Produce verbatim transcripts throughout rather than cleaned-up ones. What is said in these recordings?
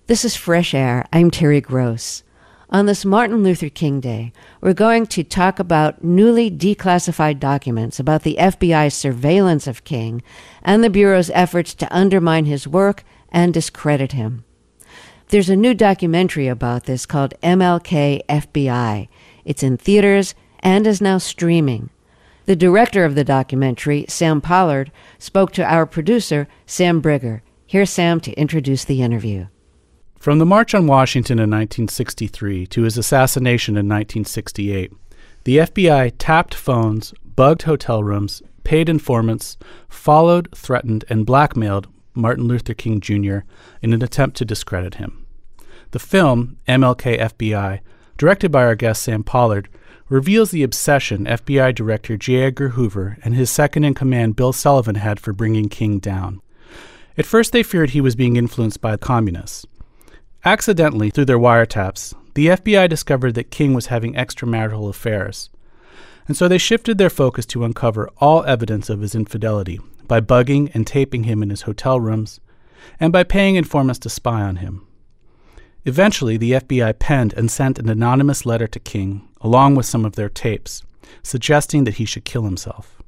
This is Fresh Air. I'm Terry Gross. On this Martin Luther King Day, we're going to talk about newly declassified documents about the F B I's surveillance of King and the Bureau's efforts to undermine his work and discredit him. There's a new documentary about this called M L K F B I. It's in theaters and is now streaming. The director of the documentary, Sam Pollard, spoke to our producer, Sam Brigger. Here's Sam to introduce the interview. From the March on Washington in nineteen sixty-three to his assassination in nineteen sixty-eight, the F B I tapped phones, bugged hotel rooms, paid informants, followed, threatened, and blackmailed Martin Luther King Junior in an attempt to discredit him. The film, M L K F B I, directed by our guest Sam Pollard, reveals the obsession F B I Director J. Edgar Hoover and his second-in-command Bill Sullivan had for bringing King down. At first they feared he was being influenced by communists. Accidentally, through their wiretaps, the F B I discovered that King was having extramarital affairs, and so they shifted their focus to uncover all evidence of his infidelity by bugging and taping him in his hotel rooms, and by paying informants to spy on him. Eventually, the F B I penned and sent an anonymous letter to King, along with some of their tapes, suggesting that he should kill himself.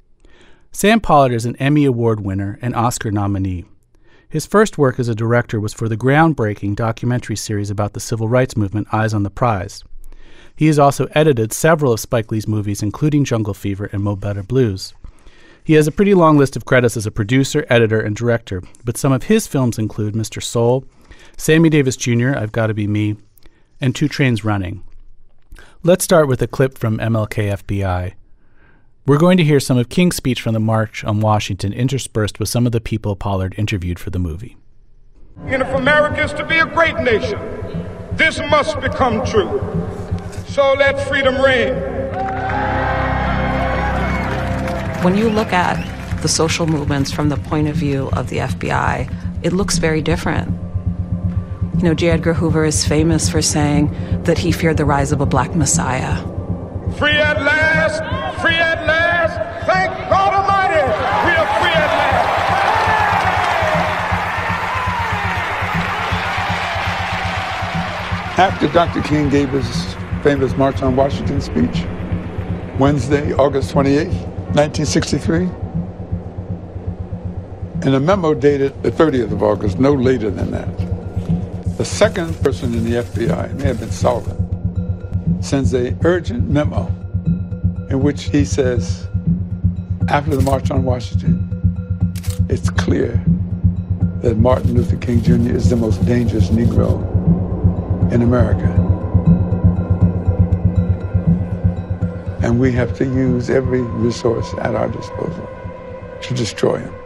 Sam Pollard is an Emmy Award winner and Oscar nominee. His first work as a director was for the groundbreaking documentary series about the civil rights movement, Eyes on the Prize. He has also edited several of Spike Lee's movies, including Jungle Fever and Mo Better Blues. He has a pretty long list of credits as a producer, editor, and director, but some of his films include Mister Soul, Sammy Davis Junior, I've Gotta Be Me, and Two Trains Running. Let's start with a clip from M L K F B I. We're going to hear some of King's speech from the March on Washington interspersed with some of the people Pollard interviewed for the movie. And if America is to be a great nation, this must become true. So let freedom ring. When you look at the social movements from the point of view of the F B I, it looks very different. You know, J. Edgar Hoover is famous for saying that he feared the rise of a black messiah. Free at last, free at last, thank God Almighty, we are free at last. After Doctor King gave his famous March on Washington speech, Wednesday, August twenty-eighth, nineteen sixty-three, in a memo dated the thirtieth of August, no later than that, the second person in the F B I, it may have been Sullivan, sends a urgent memo in which he says, after the March on Washington, it's clear that Martin Luther King Junior is the most dangerous Negro in America. And we have to use every resource at our disposal to destroy him.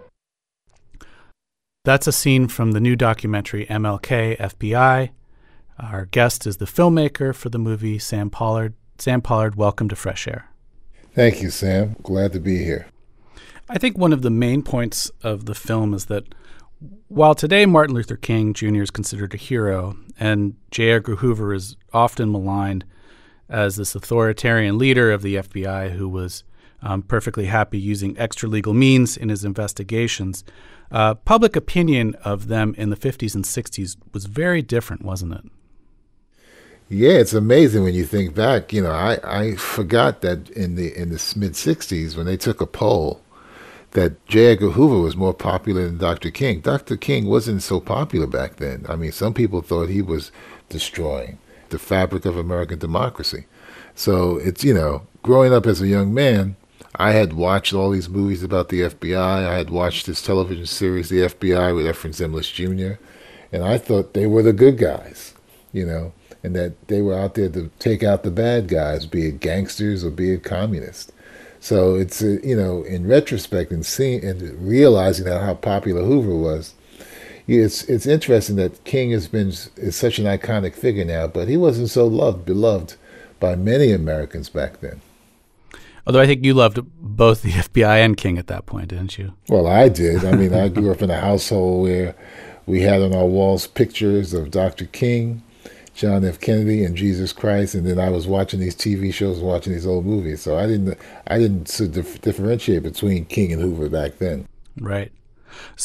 That's a scene from the new documentary M L K F B I. Our guest is the filmmaker for the movie, Sam Pollard. Sam Pollard, welcome to Fresh Air. Thank you, Sam. Glad to be here. I think one of the main points of the film is that while today Martin Luther King Junior is considered a hero and J. Edgar Hoover is often maligned as this authoritarian leader of the F B I who was um, perfectly happy using extra-legal means in his investigations, uh, public opinion of them in the fifties and sixties was very different, wasn't it? Yeah, it's amazing when you think back. You know, I, I forgot that in the in the mid sixties when they took a poll that J. Edgar Hoover was more popular than Doctor King. Doctor King wasn't so popular back then. I mean, some people thought he was destroying the fabric of American democracy. So it's, you know, growing up as a young man, I had watched all these movies about the F B I. I had watched this television series, The F B I, with Efren Zimbalist Junior, and I thought they were the good guys, you know, and that they were out there to take out the bad guys, be it gangsters or be it communists. So it's, uh, you know, in retrospect and seeing and realizing that how popular Hoover was, it's it's interesting that King has been is such an iconic figure now, but he wasn't so loved, beloved by many Americans back then. Although I think you loved both the F B I and King at that point, didn't you? Well, I did. I mean, I grew up in a household where we had on our walls pictures of Doctor King, John F. Kennedy, and Jesus Christ, and then I was watching these T V shows, watching these old movies. So I didn't, I didn't dif- differentiate between King and Hoover back then. Right. So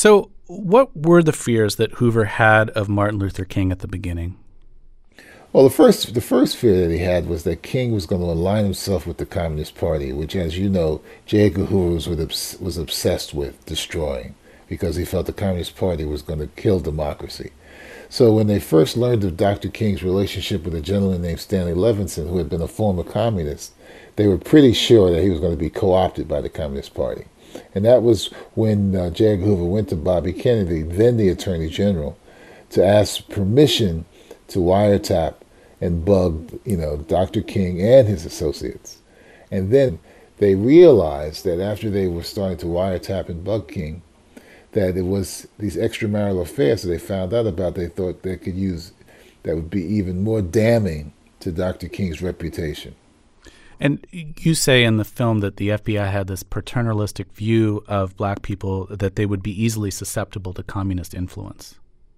what were the fears that Hoover had of Martin Luther King at the beginning? Well, the first the first fear that he had was that King was going to align himself with the Communist Party, which, as you know, J. Edgar Hoover was, was obsessed with destroying, because he felt the Communist Party was going to kill democracy. So when they first learned of Doctor King's relationship with a gentleman named Stanley Levinson, who had been a former communist, they were pretty sure that he was going to be co-opted by the Communist Party. And that was when uh, J. Edgar Hoover went to Bobby Kennedy, then the Attorney General, to ask permission to wiretap and bug, you know, Doctor King and his associates. And then they realized that after they were starting to wiretap and bug King, that it was these extramarital affairs that they found out about, they thought they could use, that would be even more damning to Doctor King's reputation. And you say in the film that the F B I had this paternalistic view of black people, that they would be easily susceptible to communist influence.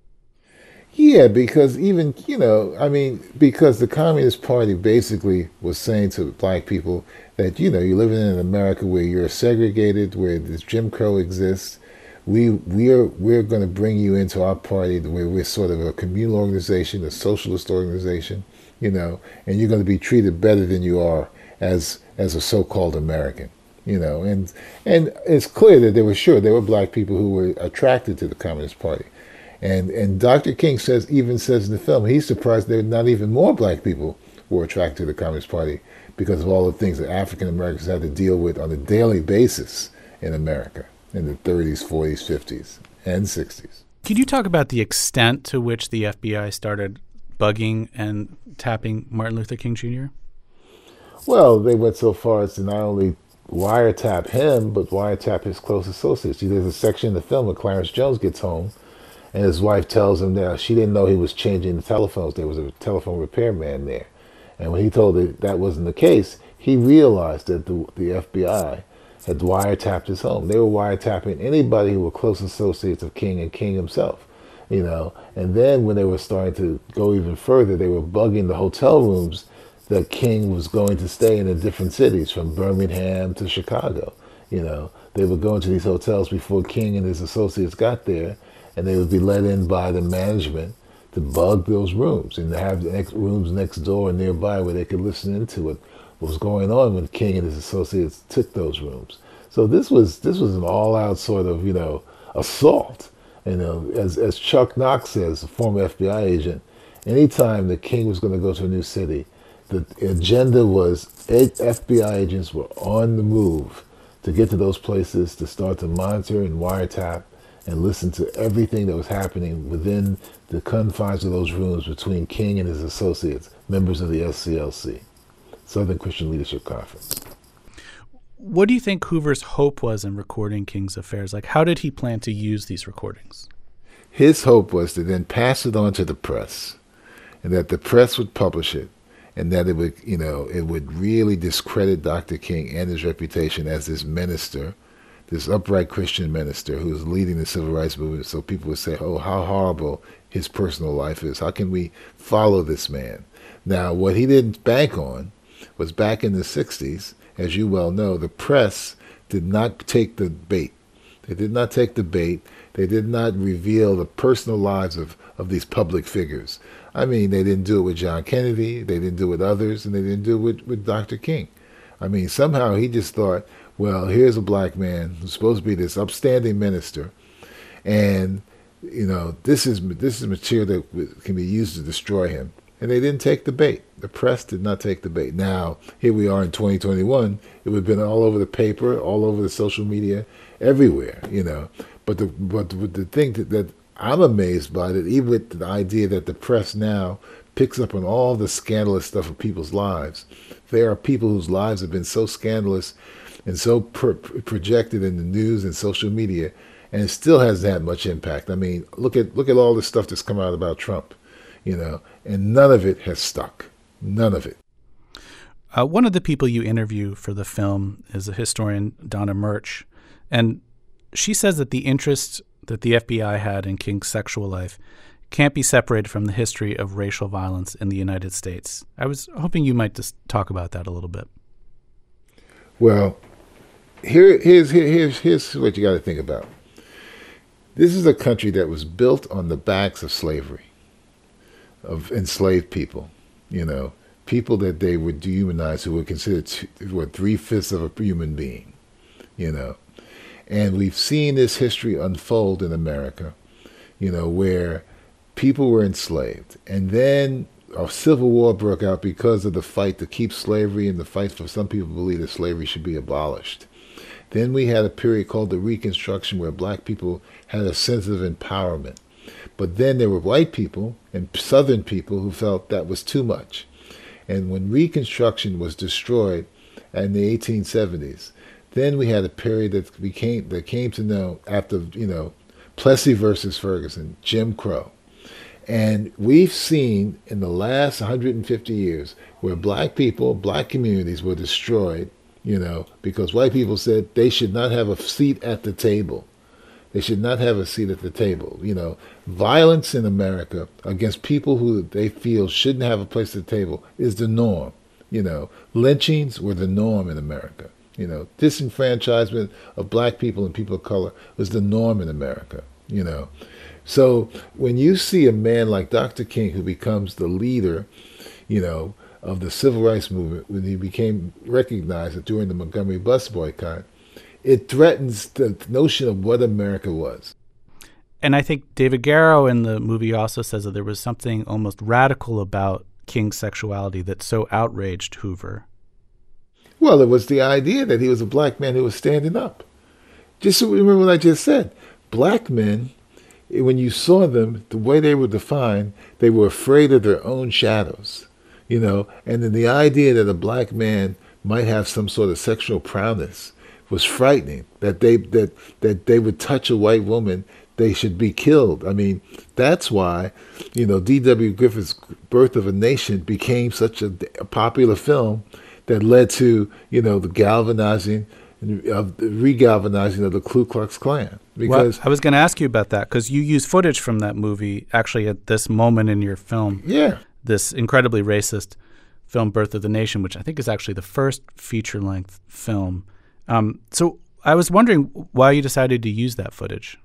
Yeah, because even, you know, I mean, because the Communist Party basically was saying to black people that, you know, you're living in an America where you're segregated, where this Jim Crow exists. We we're we're going to bring you into our party where we're sort of a communal organization, a socialist organization, you know, and you're going to be treated better than you are as as a so-called American, you know. And and it's clear that they were sure there were black people who were attracted to the Communist Party. And and Doctor King says, even says in the film, he's surprised there are not even more black people who were attracted to the Communist Party because of all the things that African Americans had to deal with on a daily basis in America in the thirties, forties, fifties, and sixties. Could you talk about the extent to which the F B I started bugging and tapping Martin Luther King Junior? Well, they went so far as to not only wiretap him, but wiretap his close associates. There's a section in the film where Clarence Jones gets home, and his wife tells him that she didn't know he was changing the telephones. There was a telephone repairman there. And when he told her that wasn't the case, he realized that the, the F B I had wiretapped his home. They were wiretapping anybody who were close associates of King and King himself, you know. And then when they were starting to go even further, they were bugging the hotel rooms that King was going to stay in in different cities, from Birmingham to Chicago, you know. They would go into these hotels before King and his associates got there, and they would be let in by the management to bug those rooms and have the next rooms next door and nearby where they could listen into what was going on when King and his associates took those rooms. So this was this was an all-out sort of, you know, assault. You know, as as Chuck Knox says, a former F B I agent, anytime that King was going to go to a new city, the agenda was F B I agents were on the move to get to those places, to start to monitor and wiretap and listen to everything that was happening within the confines of those rooms between King and his associates, members of the S C L C, Southern Christian Leadership Conference. What do you think Hoover's hope was in recording King's affairs? Like, how did he plan to use these recordings? His hope was to then pass it on to the press, and that the press would publish it, and that it would, you know, it would really discredit Doctor King and his reputation as this minister, this upright Christian minister who was leading the civil rights movement. So people would say, oh, how horrible his personal life is. How can we follow this man? Now, what he didn't bank on was, back in the sixties, as you well know, the press did not take the bait. They did not take the bait. They did not reveal the personal lives of, of these public figures. I mean, they didn't do it with John Kennedy, they didn't do it with others, and they didn't do it with, with Doctor King. I mean, somehow he just thought, well, here's a black man who's supposed to be this upstanding minister, and, you know, this is this is material that can be used to destroy him. And they didn't take the bait. The press did not take the bait. Now, here we are in twenty twenty-one. It would have been all over the paper, all over the social media, everywhere, you know. But the but the thing that, that I'm amazed by, that even with the idea that the press now picks up on all the scandalous stuff of people's lives, there are people whose lives have been so scandalous and so pro- projected in the news and social media, and it still hasn't had much impact. I mean, look at look at all the stuff that's come out about Trump, you know, and none of it has stuck. None of it. Uh, one of the people you interview for the film is a historian, Donna Murch, and she says that the interest that the F B I had in King's sexual life can't be separated from the history of racial violence in the United States. I was hoping you might just talk about that a little bit. Well, here, here's, here, here's, here's what you got to think about. This is a country that was built on the backs of slavery, of enslaved people, you know, people that they would dehumanize who were considered two, what, three-fifths of a human being, you know. And we've seen this history unfold in America, you know, where people were enslaved. And then a civil war broke out because of the fight to keep slavery and the fight for some people believe that slavery should be abolished. Then we had a period called the Reconstruction where black people had a sense of empowerment. But then there were white people and Southern people who felt that was too much. And when Reconstruction was destroyed in the eighteen seventies, then we had a period that became that came to know after, you know, Plessy versus Ferguson, Jim Crow. And we've seen in the last one hundred fifty years where black people, black communities were destroyed, you know, because white people said they should not have a seat at the table. They should not have a seat at the table. You know, violence in America against people who they feel shouldn't have a place at the table is the norm. You know, lynchings were the norm in America. You know, disenfranchisement of black people and people of color was the norm in America, you know. So when you see a man like Doctor King who becomes the leader, you know, of the civil rights movement, when he became recognized during the Montgomery bus boycott, it threatens the notion of what America was. And I think David Garrow in the movie also says that there was something almost radical about King's sexuality that so outraged Hoover. Well, it was the idea that he was a black man who was standing up. Just remember what I just said. Black men, when you saw them, the way they were defined, they were afraid of their own shadows, you know. And then the idea that a black man might have some sort of sexual prowess was frightening. That they that that they would touch a white woman, they should be killed. I mean, that's why, you know, D W Griffith's Birth of a Nation became such a, a popular film that led to, you know, the galvanizing, of the regalvanizing of the Ku Klux Klan. Because well, I was going to ask you about that because you use footage from that movie actually at this moment in your film. Yeah. This incredibly racist film, Birth of the Nation, which I think is actually the first feature-length film. Um, so I was wondering why you decided to use that footage.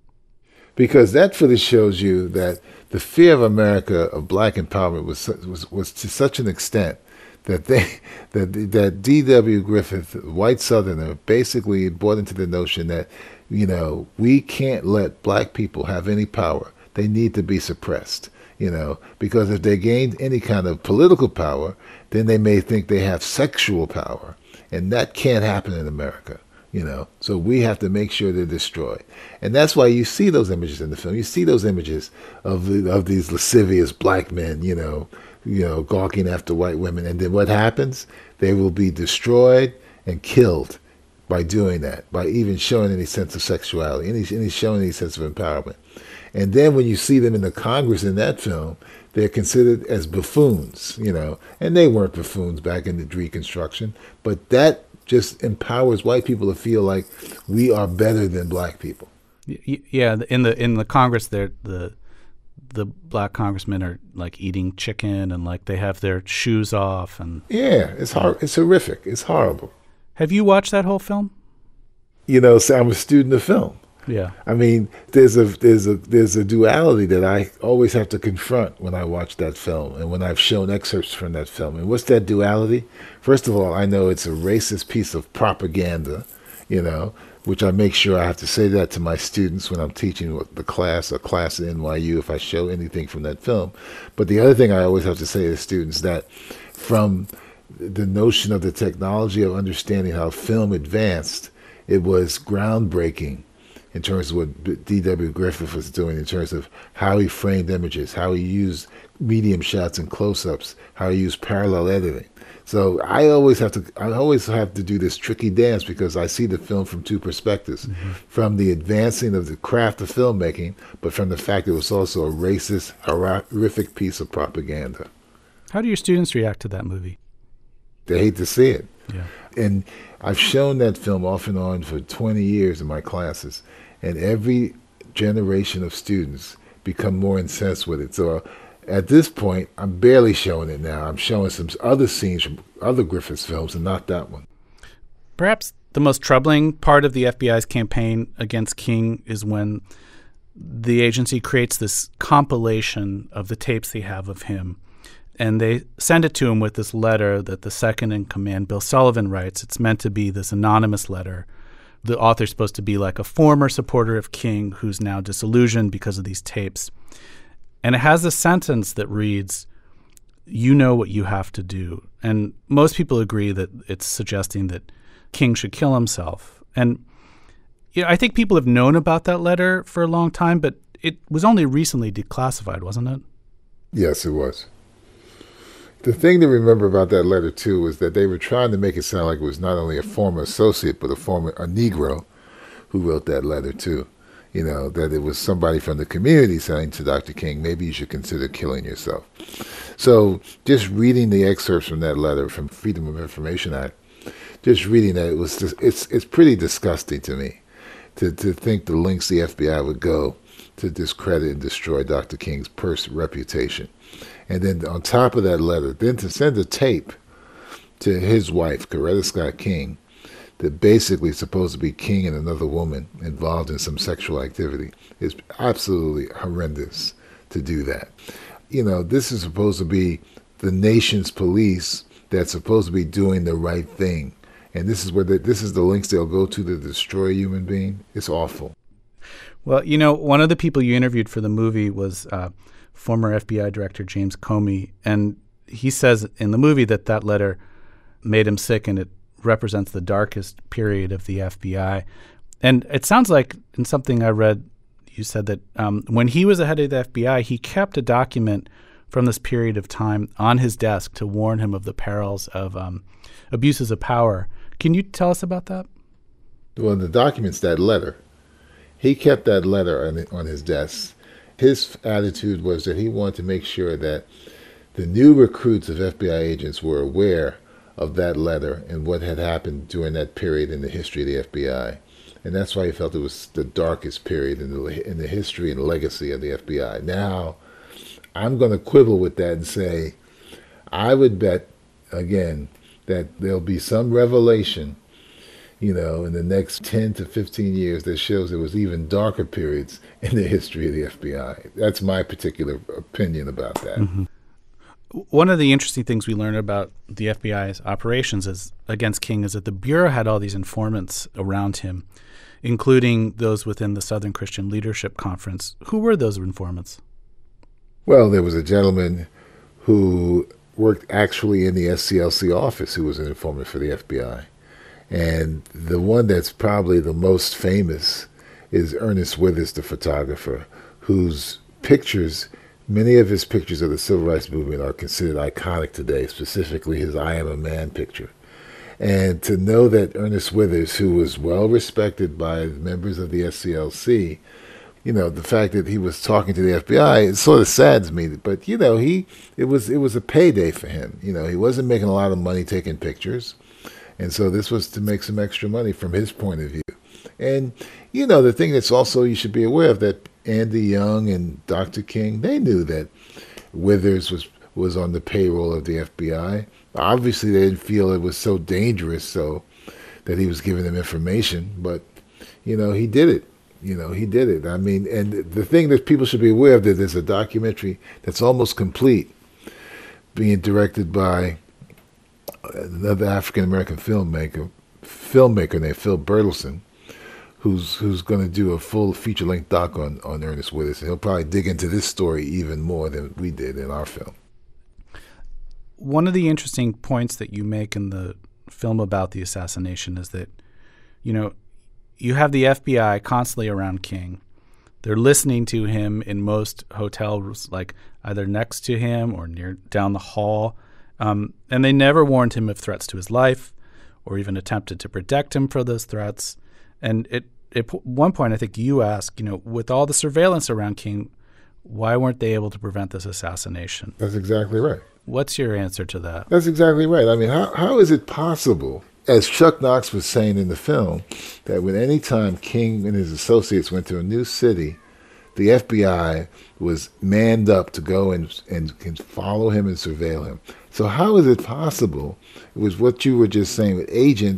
Because that footage shows you that the fear of America of black empowerment was was was to such an extent that they that that D W Griffith, white Southerner, basically bought into the notion that, you know, we can't let black people have any power. They need to be suppressed, you know, because if they gained any kind of political power, then they may think they have sexual power, and that can't happen in America. You know, so we have to make sure they're destroyed. And that's why you see those images in the film. You see those images of the, of these lascivious black men, you know, you know, gawking after white women. And then what happens? They will be destroyed and killed by doing that, by even showing any sense of sexuality, any, any showing any sense of empowerment. And then when you see them in the Congress in that film, they're considered as buffoons, you know, and they weren't buffoons back in the Reconstruction, but that just empowers white people to feel like we are better than black people. Yeah, in the in the Congress, there the the black congressmen are like eating chicken and like they have their shoes off and yeah, it's hor- it's horrific. It's horrible. Have you watched that whole film? You know, so I'm a student of film. Yeah. I mean, there's a there's a there's a duality that I always have to confront when I watch that film and when I've shown excerpts from that film. And what's that duality? First of all, I know it's a racist piece of propaganda, you know, which I make sure I have to say that to my students when I'm teaching the class, a class at N Y U, if I show anything from that film. But the other thing I always have to say to students that from the notion of the technology of understanding how film advanced, it was groundbreaking in terms of what D W Griffith was doing, in terms of how he framed images, how he used medium shots and close-ups, how he used parallel editing. So I always have to, I always have to do this tricky dance because I see the film from two perspectives, mm-hmm. from the advancing of the craft of filmmaking, but from the fact it was also a racist, horrific piece of propaganda. How do your students react to that movie? They hate to see it. Yeah. And I've shown that film off and on for twenty years in my classes. And every generation of students become more incensed with it. So at this point, I'm barely showing it now. I'm showing some other scenes from other Griffiths films and not that one. Perhaps the most troubling part of the F B I's campaign against King is when the agency creates this compilation of the tapes they have of him, and they send it to him with this letter that the second in command, Bill Sullivan, writes. It's meant to be this anonymous letter. The author's supposed to be like a former supporter of King who's now disillusioned because of these tapes. And it has a sentence that reads, "You know what you have to do." And most people agree that it's suggesting that King should kill himself. And you know, I think people have known about that letter for a long time, but it was only recently declassified, wasn't it? Yes, it was. The thing to remember about that letter, too, was that they were trying to make it sound like it was not only a former associate, but a former a Negro who wrote that letter, too. You know, that it was somebody from the community saying to Doctor King, maybe you should consider killing yourself. So just reading the excerpts from that letter from Freedom of Information Act, just reading that, it was just, it's it's pretty disgusting to me to, to think the lengths the F B I would go to discredit and destroy Doctor King's purse reputation. And then on top of that letter, then to send a tape to his wife, Coretta Scott King, that basically is supposed to be King and another woman involved in some sexual activity, is absolutely horrendous to do that. You know, this is supposed to be the nation's police that's supposed to be doing the right thing. And this is where the, this is the lengths they'll go to to destroy a human being. It's awful. Well, you know, one of the people you interviewed for the movie was uh, former F B I Director James Comey, and he says in the movie that that letter made him sick and it represents the darkest period of the F B I. And it sounds like in something I read, you said that um, when he was the head of the F B I, he kept a document from this period of time on his desk to warn him of the perils of um, abuses of power. Can you tell us about that? Well, the document's that letter. He kept that letter on, on his desk. His attitude was that he wanted to make sure that the new recruits of F B I agents were aware of that letter and what had happened during that period in the history of the F B I. And that's why he felt it was the darkest period in the, in the history and legacy of the F B I. Now, I'm going to quibble with that and say, I would bet, again, that there'll be some revelation, you know, in the next ten to fifteen years that shows there was even darker periods in the history of the F B I. That's my particular opinion about that. Mm-hmm. One of the interesting things we learned about the F B I's operations is, against King is that the Bureau had all these informants around him, including those within the Southern Christian Leadership Conference. Who were those informants? Well, there was a gentleman who worked actually in the S C L C office who was an informant for the F B I. And the one that's probably the most famous is Ernest Withers, the photographer, whose pictures, many of his pictures of the Civil Rights Movement are considered iconic today, specifically his I Am a Man picture. And to know that Ernest Withers, who was well respected by members of the S C L C, you know, the fact that he was talking to the F B I, it sort of saddens me. But, you know, he it was it was a payday for him. You know, he wasn't making a lot of money taking pictures. And so this was to make some extra money from his point of view. And, you know, the thing that's also you should be aware of that Andy Young and Doctor King, they knew that Withers was, was on the payroll of the F B I. Obviously, they didn't feel it was so dangerous so that he was giving them information. But, you know, he did it. You know, he did it. I mean, and the thing that people should be aware of, that there's a documentary that's almost complete being directed by another African-American filmmaker, filmmaker named Phil Bertelsen, who's who's going to do a full feature-length doc on, on Ernest Withers. And he'll probably dig into this story even more than we did in our film. One of the interesting points that you make in the film about the assassination is that, you know, you have the F B I constantly around King. They're listening to him in most hotels, like either next to him or near down the hall. Um, and they never warned him of threats to his life or even attempted to protect him from those threats. And it, at one point, I think you asked, you know, with all the surveillance around King, why weren't they able to prevent this assassination? That's exactly right. What's your answer to that? That's exactly right. I mean, how how is it possible, as Chuck Knox was saying in the film, that when any time King and his associates went to a new city, the F B I was manned up to go and, and, and follow him and surveil him? So how is it possible, it was what you were just saying, with agents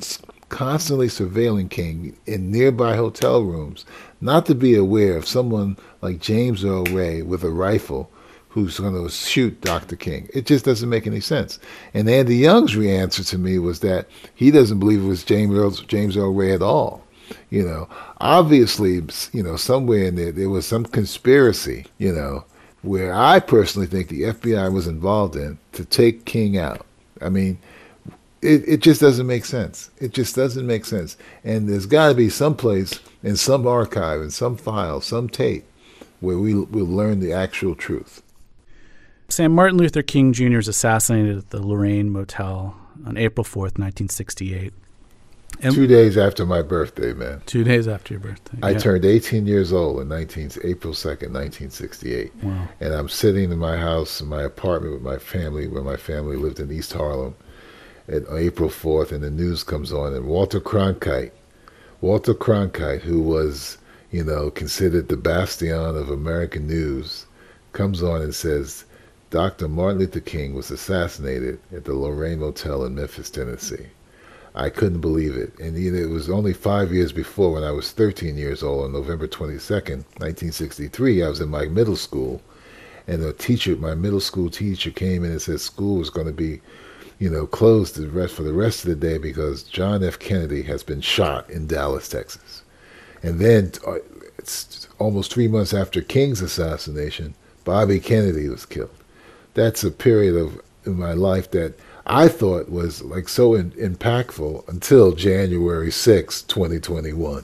constantly surveilling King in nearby hotel rooms, not to be aware of someone like James Earl Ray with a rifle who's going to shoot Doctor King. It just doesn't make any sense. And Andy Young's answer to me was that he doesn't believe it was James Earl, James Earl Ray at all. You know, obviously, you know, somewhere in there, there was some conspiracy, you know, where I personally think the F B I was involved in to take King out. I mean, it, it just doesn't make sense. It just doesn't make sense. And there's got to be some place in some archive, in some file, some tape, where we will learn the actual truth. Sam, Martin Luther King Junior is assassinated at the Lorraine Motel on April fourth, nineteen sixty-eight. And two days after my birthday, man. Two days after your birthday. I yeah. turned eighteen years old in nineteen, April second, nineteen sixty-eight. Wow. And I'm sitting in my house, in my apartment with my family, where my family lived in East Harlem, at April fourth, and the news comes on. And Walter Cronkite, Walter Cronkite, who was, you know, considered the bastion of American news, comes on and says, Doctor Martin Luther King was assassinated at the Lorraine Motel in Memphis, Tennessee. I couldn't believe it. And you know, it was only five years before, when I was thirteen years old, on November twenty-second, nineteen sixty-three, I was in my middle school. And a teacher, my middle school teacher, came in and said school was going to be, you know, closed the rest for the rest of the day because John F. Kennedy has been shot in Dallas, Texas. And then uh, it's almost three months after King's assassination, Bobby Kennedy was killed. That's a period of in my life that I thought was like so in, impactful until January sixth, twenty twenty-one.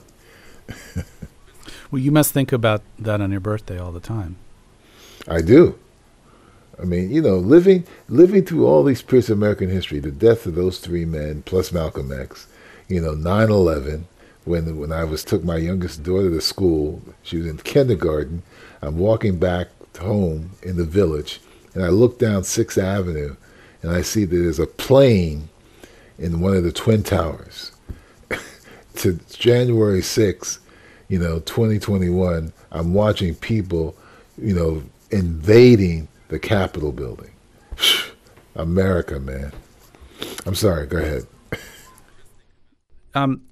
Well, you must think about that on your birthday all the time. I do. I mean, you know, living living through all these periods of American history, the death of those three men, plus Malcolm X, you know, nine eleven, when when I was took my youngest daughter to school, she was in kindergarten, I'm walking back home in the village, and I look down Sixth Avenue, and I see that there's a plane in one of the Twin Towers. To January sixth, you know, twenty twenty-one, I'm watching people, you know, invading the Capitol building. America, man. I'm sorry, go ahead. Um,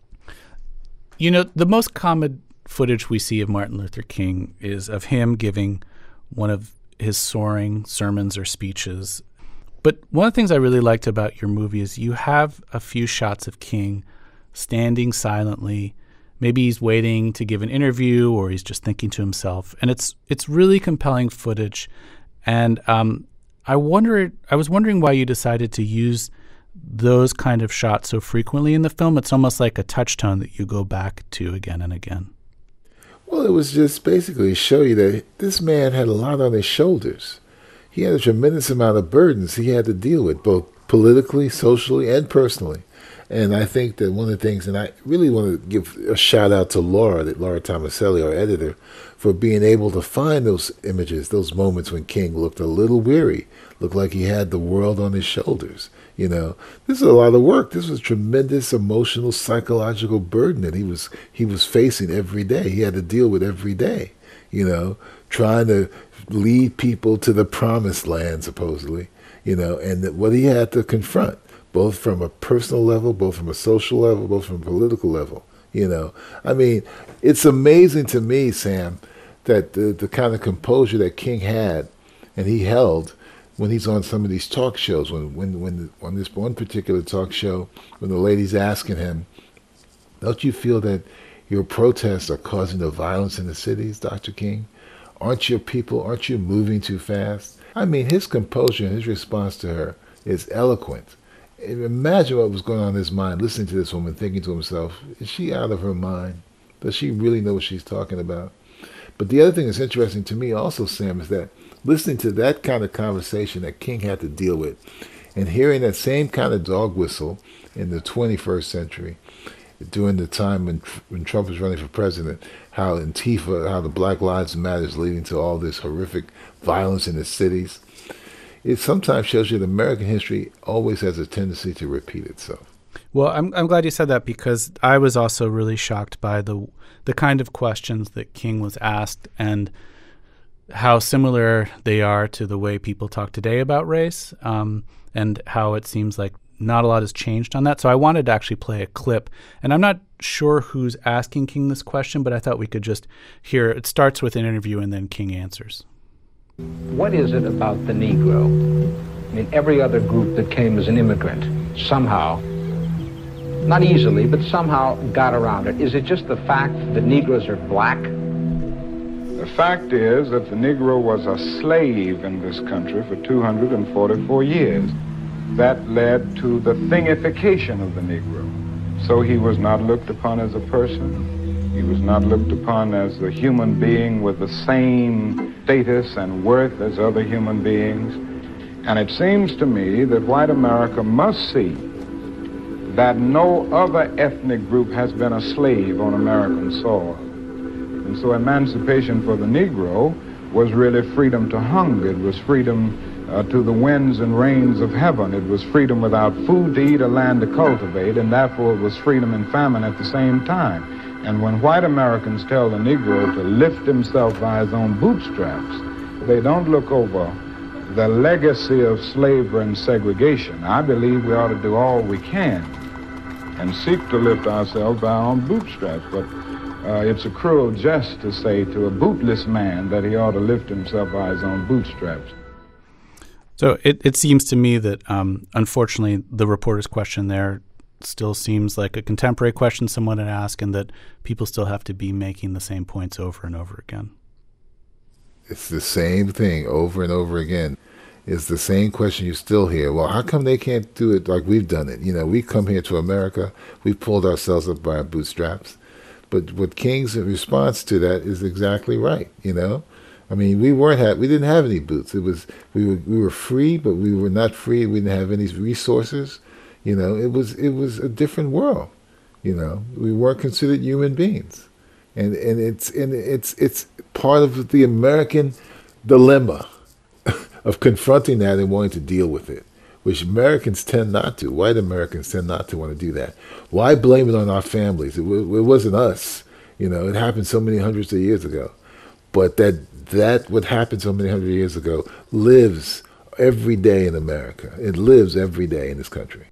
you know, the most common footage we see of Martin Luther King is of him giving one of his soaring sermons or speeches. But one of the things I really liked about your movie is you have a few shots of King standing silently. Maybe he's waiting to give an interview, or he's just thinking to himself. And it's it's really compelling footage. And um, I wonder, I was wondering why you decided to use those kind of shots so frequently in the film. It's almost like a touchstone that you go back to again and again. Well, it was just basically to show you that this man had a lot on his shoulders. He had a tremendous amount of burdens he had to deal with, both politically, socially, and personally. And I think that one of the things, and I really want to give a shout out to Laura, that Laura Tomaselli, our editor, for being able to find those images, those moments when King looked a little weary, looked like he had the world on his shoulders. You know, this is a lot of work. This was a tremendous emotional, psychological burden that he was he was facing every day. He had to deal with every day, you know, trying to lead people to the promised land, supposedly, you know, and that what he had to confront, both from a personal level, both from a social level, both from a political level, you know. I mean, it's amazing to me, Sam, that the, the kind of composure that King had and he held when he's on some of these talk shows, when when when on this one particular talk show, when the lady's asking him, don't you feel that your protests are causing the violence in the cities, Doctor King? Aren't your people, aren't you moving too fast? I mean, his composure and his response to her is eloquent. Imagine what was going on in his mind, listening to this woman, thinking to himself, is she out of her mind? Does she really know what she's talking about? But the other thing that's interesting to me also, Sam, is that listening to that kind of conversation that King had to deal with and hearing that same kind of dog whistle in the twenty-first century, during the time when when Trump was running for president, how Antifa, how the Black Lives Matter is leading to all this horrific violence in the cities, it sometimes shows you that American history always has a tendency to repeat itself. Well, I'm I'm glad you said that, because I was also really shocked by the the kind of questions that King was asked and how similar they are to the way people talk today about race, um, and how it seems like not a lot has changed on that. So I wanted to actually play a clip. And I'm not sure who's asking King this question, but I thought we could just hear. It starts with an interview and then King answers. What is it about the Negro? I mean, every other group that came as an immigrant somehow, not easily, but somehow got around it. Is it just the fact that Negroes are black? The fact is that the Negro was a slave in this country for two hundred forty-four years. That led to the thingification of the Negro. So he was not looked upon as a person. He was not looked upon as a human being with the same status and worth as other human beings. And it seems to me that white America must see that no other ethnic group has been a slave on American soil. And so emancipation for the Negro was really freedom to hunger. It was freedom uh, to the winds and rains of heaven. It was freedom without food to eat or land to cultivate, and therefore it was freedom and famine at the same time. And when white Americans tell the Negro to lift himself by his own bootstraps, they don't look over the legacy of slavery and segregation. I believe we ought to do all we can and seek to lift ourselves by our own bootstraps. But uh, it's a cruel jest to say to a bootless man that he ought to lift himself by his own bootstraps. So it, it seems to me that, um, unfortunately, the reporter's question there still seems like a contemporary question someone had asked, and that people still have to be making the same points over and over again. It's the same thing over and over again. It's the same question you still hear. Well, how come they can't do it like we've done it? You know, we come here to America, we've pulled ourselves up by our bootstraps. But what King's response to that is exactly right, you know? I mean, we weren't ha- we didn't have any boots. It was we were we were free, but we were not free. We didn't have any resources. You know, it was it was a different world. You know, we weren't considered human beings, and and it's and it's it's part of the American dilemma of confronting that and wanting to deal with it, which Americans tend not to. White Americans tend not to want to do that. Why blame it on our families? It, w- it wasn't us. You know, it happened so many hundreds of years ago. But that that what happened so many hundred years ago lives every day in America. It lives every day in this country.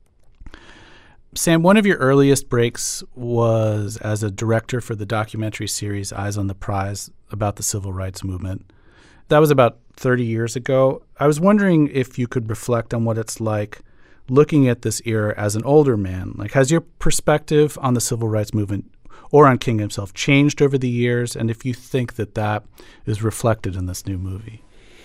Sam, one of your earliest breaks was as a director for the documentary series Eyes on the Prize about the civil rights movement. That was about thirty years ago. I was wondering if you could reflect on what it's like looking at this era as an older man. Like, has your perspective on the civil rights movement or on King himself changed over the years? And if you think that that is reflected in this new movie?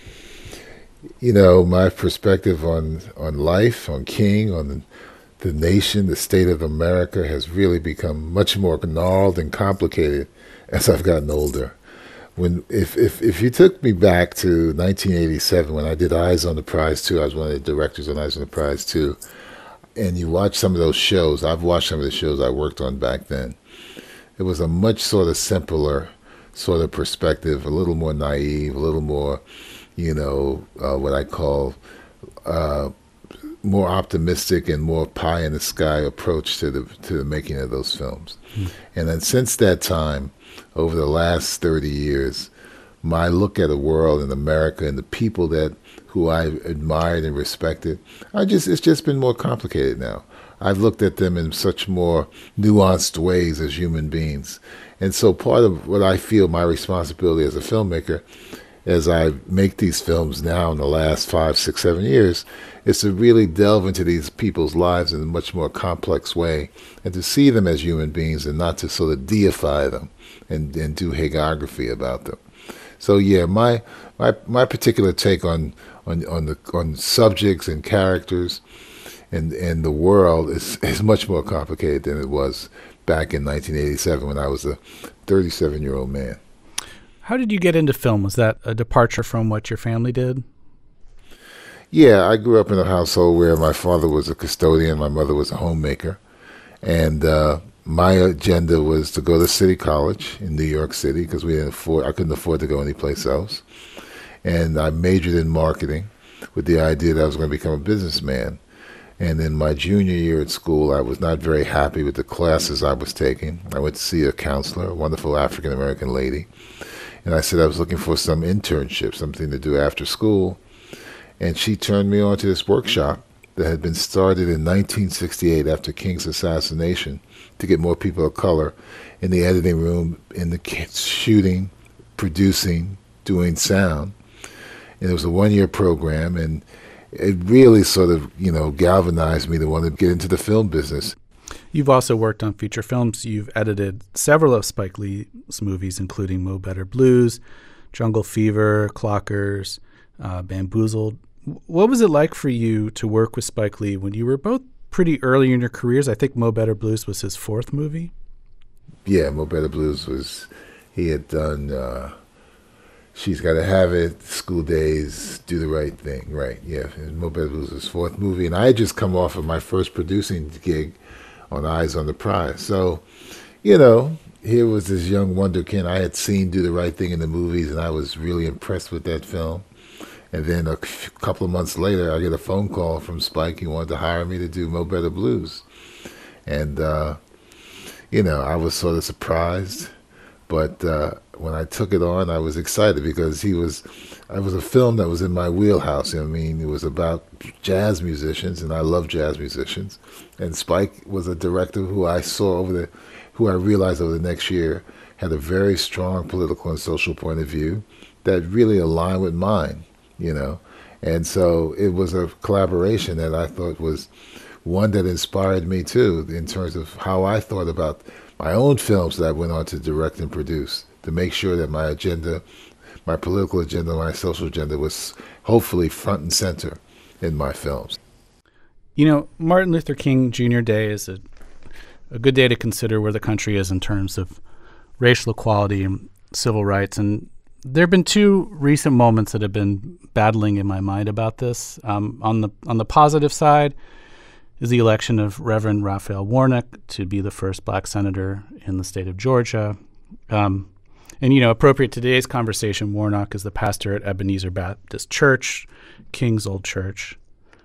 You know, my perspective on, on life, on King, on the, the nation, the state of America has really become much more gnarled and complicated as I've gotten older. When if, if, if you took me back to nineteen eighty-seven when I did Eyes on the Prize two, I was one of the directors on Eyes on the Prize two, and you watch some of those shows, I've watched some of the shows I worked on back then. It was a much sort of simpler sort of perspective, a little more naive, a little more, you know, uh, what I call uh, more optimistic and more pie in the sky approach to the to the making of those films. Mm. And then since that time, over the last thirty years, my look at the world and America and the people that who I admired and respected, I just it's just been more complicated now. I've looked at them in such more nuanced ways as human beings. And so part of what I feel my responsibility as a filmmaker, as I make these films now in the last five, six, seven years, is to really delve into these people's lives in a much more complex way and to see them as human beings and not to sort of deify them and, and do hagiography about them. So yeah, my my my particular take on on on the on subjects and characters and and the world is is much more complicated than it was back in nineteen eighty-seven when I was a thirty-seven-year-old man. How did you get into film? Was that a departure from what your family did? Yeah, I grew up in a household where my father was a custodian, my mother was a homemaker, and uh, my agenda was to go to City College in New York City because we didn't afford. I couldn't afford to go anyplace else, and I majored in marketing with the idea that I was going to become a businessman. And in my junior year at school, I was not very happy with the classes I was taking. I went to see a counselor, a wonderful African-American lady, and I said I was looking for some internship, something to do after school. And she turned me on to this workshop that had been started in nineteen sixty-eight after King's assassination to get more people of color in the editing room, in the shooting, producing, doing sound. And it was a one-year program, and it really sort of, you know, galvanized me to want to get into the film business. You've also worked on feature films. You've edited several of Spike Lee's movies, including Mo Better Blues, Jungle Fever, Clockers, uh, Bamboozled. What was it like for you to work with Spike Lee when you were both pretty early in your careers? I think Mo Better Blues was his fourth movie. Yeah, Mo Better Blues was, he had done uh, She's Gotta Have It, School Days, Do the Right Thing, right, yeah. And Mo Better Blues was his fourth movie, and I had just come off of my first producing gig on Eyes on the Prize. So, you know, here was this young wonderkind. I had seen Do the Right Thing in the movies, and I was really impressed with that film. And then a couple of months later, I get a phone call from Spike. He wanted to hire me to do Mo Better Blues. And, uh, you know, I was sort of surprised. But uh, when I took it on, I was excited because he was, it was a film that was in my wheelhouse. I mean, it was about jazz musicians, and I love jazz musicians. And Spike was a director who I saw over the, who I realized over the next year had a very strong political and social point of view that really aligned with mine. You know, and so it was a collaboration that I thought was one that inspired me too, in terms of how I thought about my own films that I went on to direct and produce, to make sure that my agenda, my political agenda, my social agenda was hopefully front and center in my films. You know, Martin Luther King Junior Day is a, a good day to consider where the country is in terms of racial equality and civil rights. And there have been two recent moments that have been battling in my mind about this. Um, on the on the positive side is the election of Reverend Raphael Warnock to be the first black senator in the state of Georgia. Um, and, you know, appropriate to today's conversation, Warnock is the pastor at Ebenezer Baptist Church, King's old church.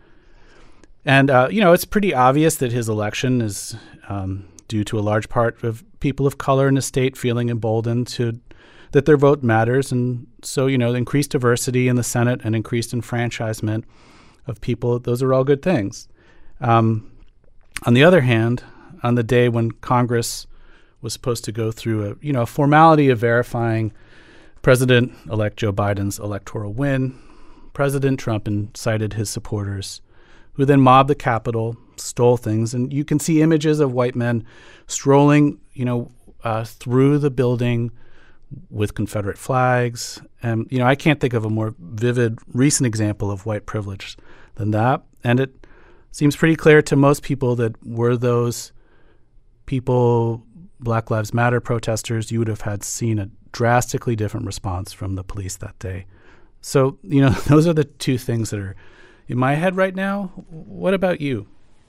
And, uh, you know, it's pretty obvious that his election is um, due to a large part of people of color in the state feeling emboldened to that their vote matters. And so, you know, increased diversity in the Senate and increased enfranchisement of people, those are all good things. Um, on the other hand, on the day when Congress was supposed to go through a, you know, a formality of verifying President-elect Joe Biden's electoral win, President Trump incited his supporters, who then mobbed the Capitol, stole things. And you can see images of white men strolling, you know, uh, through the building with Confederate flags. And, you know, I can't think of a more vivid recent example of white privilege than that. And it seems pretty clear to most people that were those people, Black Lives Matter protesters, you would have had seen a drastically different response from the police that day. So, you know, those are the two things that are in my head right now. What about you?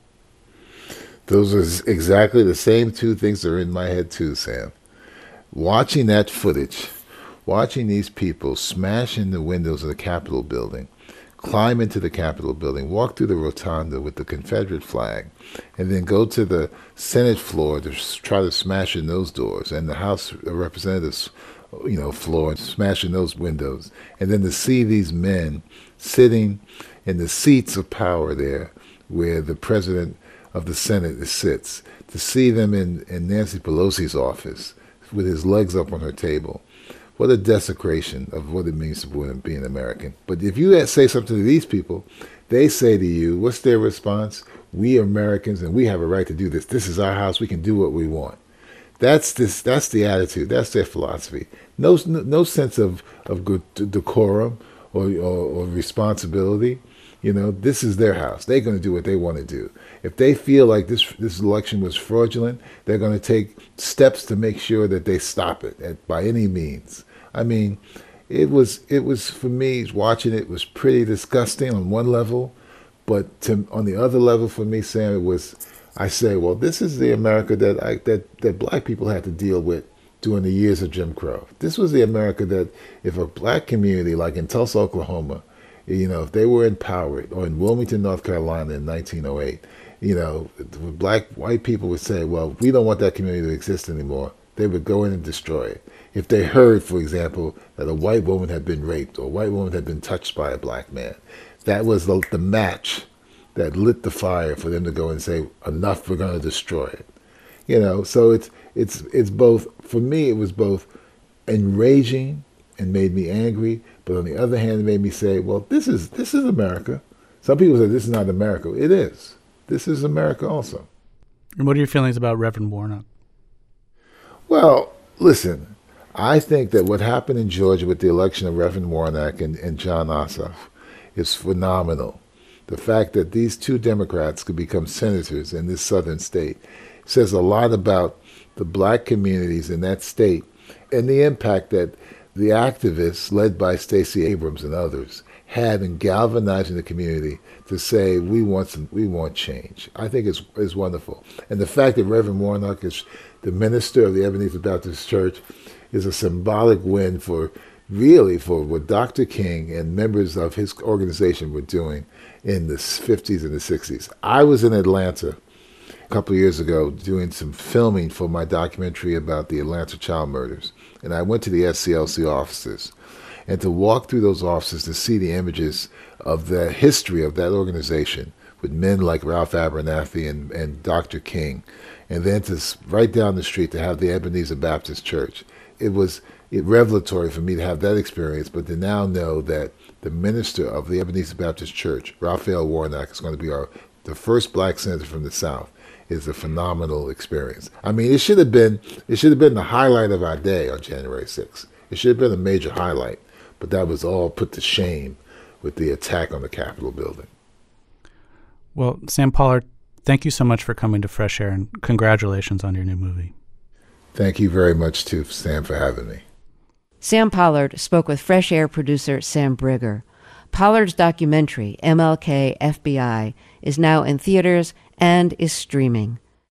Those are exactly the same two things that are in my head too, Sam. Watching that footage, watching these people smash in the windows of the Capitol building, climb into the Capitol building, walk through the rotunda with the Confederate flag, and then go to the Senate floor to try to smash in those doors, and the House of Representatives, you know, floor, and smash in those windows, and then to see these men sitting in the seats of power there where the President of the Senate sits, to see them in, in Nancy Pelosi's office with his legs up on her table. What a desecration of what it means to be an American. But if you say something to these people, they say to you, what's their response? We are Americans and we have a right to do this. This is our house. We can do what we want. That's this. That's the attitude. That's their philosophy. No, no sense of, of good decorum or, or, or responsibility. You know, this is their house. They're going to do what they want to do. If they feel like this this election was fraudulent, they're going to take steps to make sure that they stop it at, by any means. I mean, it was it was for me watching it was pretty disgusting on one level, but to, on the other level for me, Sam, it was. I say, well, this is the America that I, that that black people had to deal with during the years of Jim Crow. This was the America that if a black community like in Tulsa, Oklahoma, you know, if they were empowered, or in Wilmington, North Carolina in nineteen oh eight, you know, black, white people would say, well, we don't want that community to exist anymore. They would go in and destroy it. If they heard, for example, that a white woman had been raped or a white woman had been touched by a black man, that was the, the match that lit the fire for them to go and say, enough, we're going to destroy it. You know, so it's it's it's both, for me, it was both enraging and made me angry, but on the other hand, it made me say, well, this is this is America. Some people say this is not America. It is. This is America also. And what are your feelings about Reverend Warnock? Well, listen, I think that what happened in Georgia with the election of Reverend Warnock and, and Jon Ossoff is phenomenal. The fact that these two Democrats could become senators in this southern state says a lot about the black communities in that state and the impact that the activists led by Stacey Abrams and others had in galvanizing the community to say we want some, we want change. I think it's, it's wonderful. And the fact that Reverend Warnock is the minister of the Ebenezer Baptist Church is a symbolic win for really for what Doctor King and members of his organization were doing in the fifties and the sixties. I was in Atlanta a couple of years ago doing some filming for my documentary about the Atlanta child murders. And I went to the S C L C offices. And to walk through those offices to see the images of the history of that organization with men like Ralph Abernathy and, and Doctor King, and then to right down the street to have the Ebenezer Baptist Church. It was it revelatory for me to have that experience, but to now know that the minister of the Ebenezer Baptist Church, Raphael Warnock, is going to be our the first black senator from the South, is a phenomenal experience. I mean, it should have been it should have been the highlight of our day on January sixth. It should have been a major highlight, but that was all put to shame with the attack on the Capitol building. Well, Sam Pollard, thank you so much for coming to Fresh Air, and congratulations on your new movie. Thank you very much, too, Sam, for having me. Sam Pollard spoke with Fresh Air producer Sam Brigger. Pollard's documentary, M L K F B I, is now in theaters and is streaming.